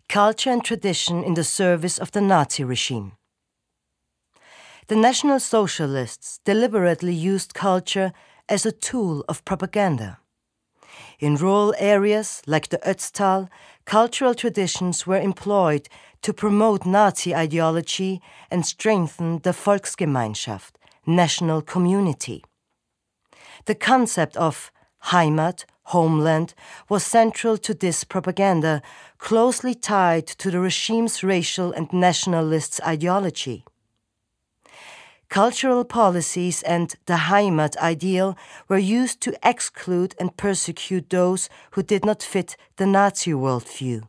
culture and tradition in the service of the Nazi regime. The National Socialists deliberately used culture as a tool of propaganda. In rural areas like the Ötztal, cultural traditions were employed to promote Nazi ideology and strengthen the Volksgemeinschaft, national community. The concept of Heimat, homeland, was central to this propaganda, closely tied to the regime's racial and nationalist ideology. Cultural policies and the Heimat ideal were used to exclude and persecute those who did not fit the Nazi worldview.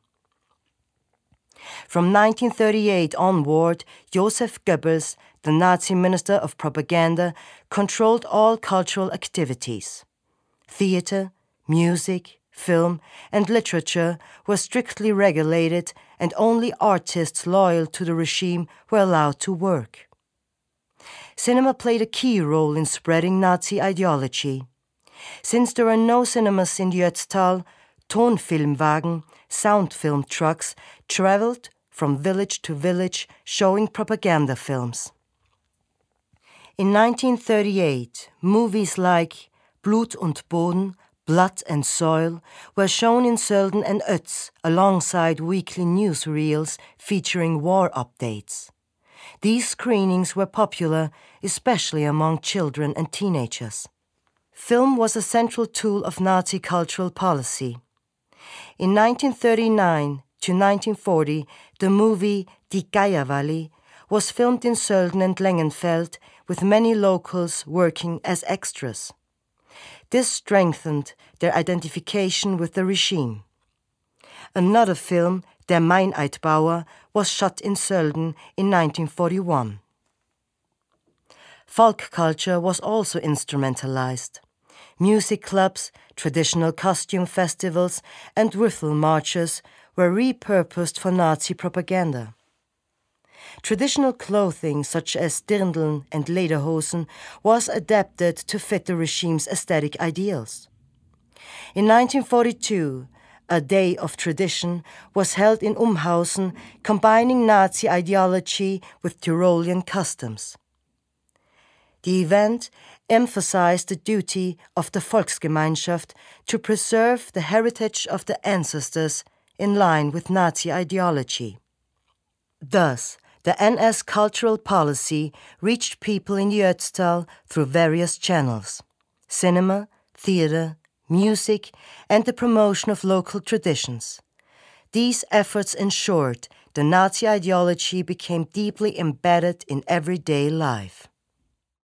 From 1938 onward, Joseph Goebbels, the Nazi Minister of Propaganda, controlled all cultural activities. Theater, music, film, and literature were strictly regulated, and only artists loyal to the regime were allowed to work. Cinema played a key role in spreading Nazi ideology. Since there were no cinemas in the Ötztal, Tonfilmwagen, sound film trucks, traveled from village to village showing propaganda films. In 1938, movies like Blut und Boden, Blood and Soil were shown in Sölden and Ötz alongside weekly newsreels featuring war updates. These screenings were popular, especially among children and teenagers. Film was a central tool of Nazi cultural policy. In 1939 to 1940, the movie Die Geierwalli was filmed in Sölden and Lengenfeld, with many locals working as extras. This strengthened their identification with the regime. Another film, Der Meineidbauer, was shot in Sölden in 1941. Folk culture was also instrumentalized. Music clubs, traditional costume festivals, and riffle marches were repurposed for Nazi propaganda. Traditional clothing such as dirndln and lederhosen was adapted to fit the regime's aesthetic ideals. In 1942, a Day of Tradition was held in Umhausen, combining Nazi ideology with Tyrolean customs. The event emphasized the duty of the Volksgemeinschaft to preserve the heritage of the ancestors in line with Nazi ideology. Thus, the NS cultural policy reached people in the Ötztal through various channels: cinema, theater, music, and the promotion of local traditions. These efforts ensured the Nazi ideology became deeply embedded in everyday life.